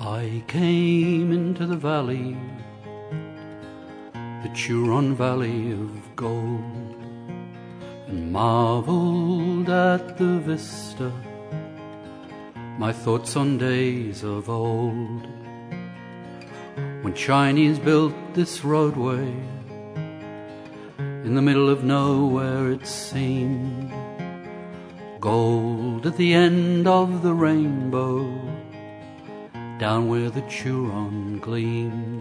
I came into the valley, the Turon Valley of gold, and marveled at the vista, my thoughts on days of old, when Chinese built this roadway in the middle of nowhere. It seemed gold at the end of the rainbow, down where the Turon gleamed.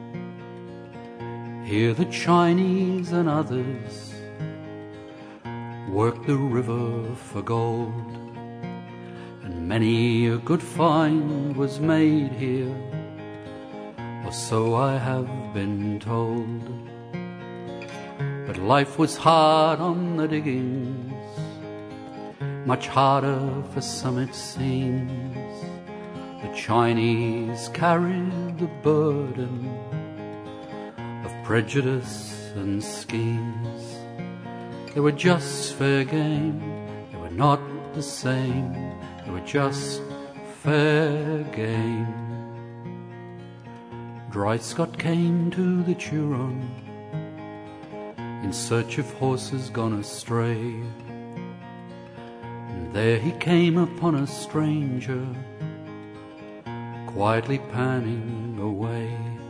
Here the Chinese and others worked the river for gold, and many a good find was made here, or so I have been told. But life was hard on the diggings, much harder for some it seems. The Chinese carried the burden of prejudice and schemes. They were just fair game, they were not the same, they were just fair game. Dry Scott came to the Turon in search of horses gone astray, and there he came upon a stranger quietly panning away.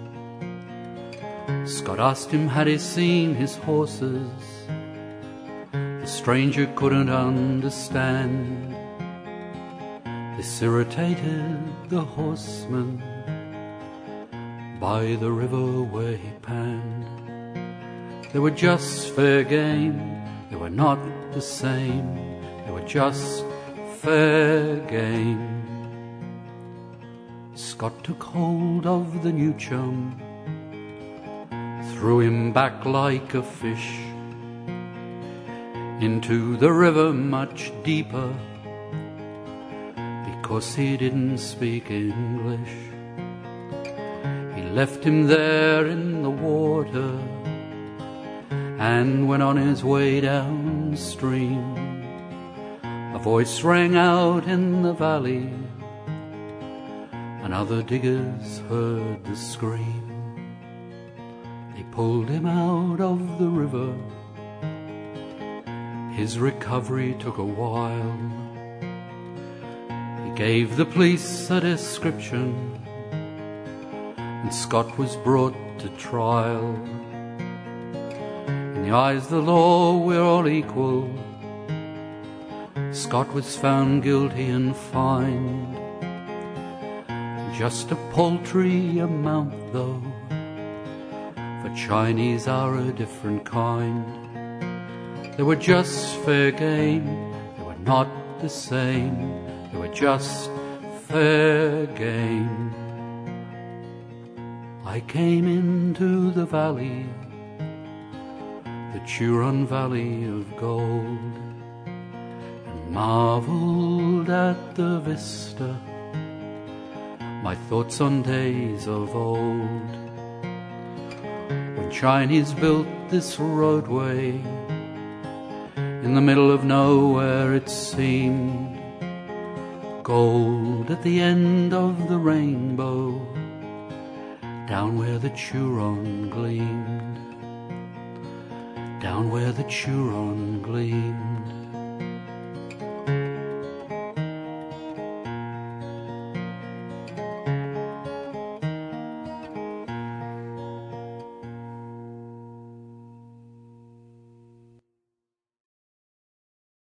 Scott asked him had he seen his horses. The stranger couldn't understand. This irritated the horseman by the river where he panned. They were just fair game, they were not the same, they were just fair game. Scott took hold of the new chum, threw him back like a fish into the river much deeper, because he didn't speak English. He left him there in the water and went on his way downstream. A voice rang out in the valley, and other diggers heard the scream. They pulled him out of the river. His recovery took a while. He gave the police a description, and Scott was brought to trial. In the eyes of the law we're all equal. Scott was found guilty and fined. Just a paltry amount though, for Chinese are a different kind. They were just fair game, they were not the same, they were just fair game. I came into the valley, the Turon Valley of gold, and marveled at the vista, my thoughts on days of old, when Chinese built this roadway in the middle of nowhere. It seemed gold at the end of the rainbow, down where the Turon gleamed, down where the Turon gleamed.